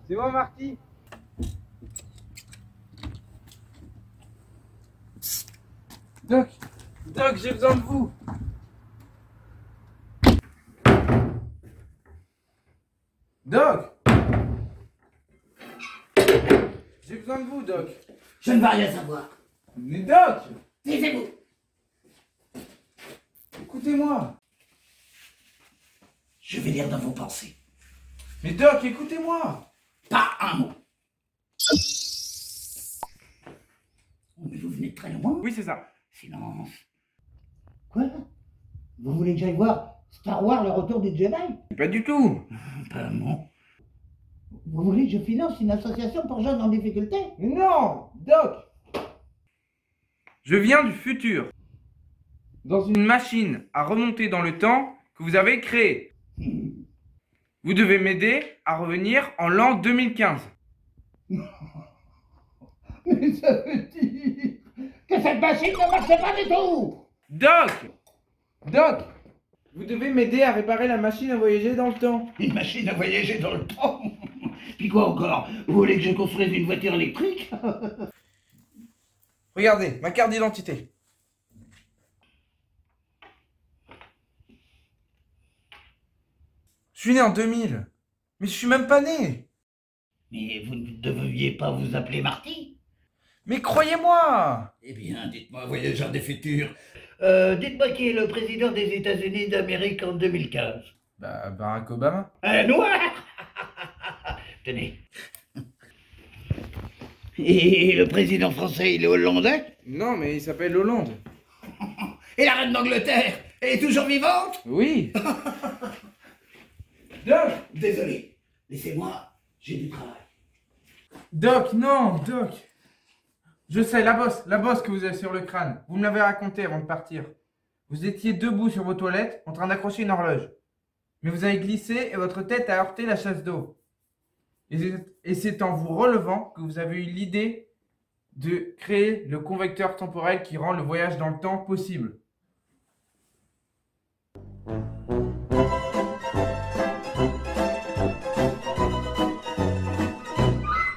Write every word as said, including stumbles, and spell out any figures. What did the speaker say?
C'est moi, Marty. Doc, Doc, j'ai besoin de vous. Doc, j'ai besoin de vous, Doc. Je ne veux rien savoir. Mais Doc, Taisez-vous. écoutez-moi. Je vais lire dans vos pensées. Mais Doc, écoutez-moi. Pas un mot. Mais vous venez de très loin. Oui, c'est ça. Silence. Quoi? Vous voulez que j'aille voir Star Wars, le retour des Jedi? Pas du tout. Pas un mot. Vous voulez que je finance une association pour jeunes en difficulté? Non, Doc. Je viens du futur. Dans une machine à remonter dans le temps que vous avez créée. Vous devez m'aider à revenir en l'an deux mille quinze. Mais ça veut dire que cette machine ne marche pas du tout! Doc, Doc, vous devez m'aider à réparer la machine à voyager dans le temps. Une machine à voyager dans le temps? Puis quoi encore? Vous voulez que je construise une voiture électrique? Regardez, ma carte d'identité. Je suis né en deux mille. Mais je suis même pas né. Mais vous ne deviez pas vous appeler Marty? Mais croyez-moi. Eh bien, dites-moi, voyageur des futurs. Euh, dites-moi qui est le président des États-Unis d'Amérique en deux mille quinze? Bah, Barack Obama. Un noir? Tenez. Et le président français, il est hollandais? Non, mais il s'appelle Hollande. Et la reine d'Angleterre, elle est toujours vivante? Oui. Doc, Désolé, laissez-moi, j'ai du travail. Doc, non, Doc. Je sais, la bosse, la bosse que vous avez sur le crâne. Vous me l'avez raconté avant de partir. Vous étiez debout sur vos toilettes, en train d'accrocher une horloge. Mais vous avez glissé et votre tête a heurté la chasse d'eau. Et c'est- et c'est en vous relevant que vous avez eu l'idée de créer le convecteur temporel qui rend le voyage dans le temps possible.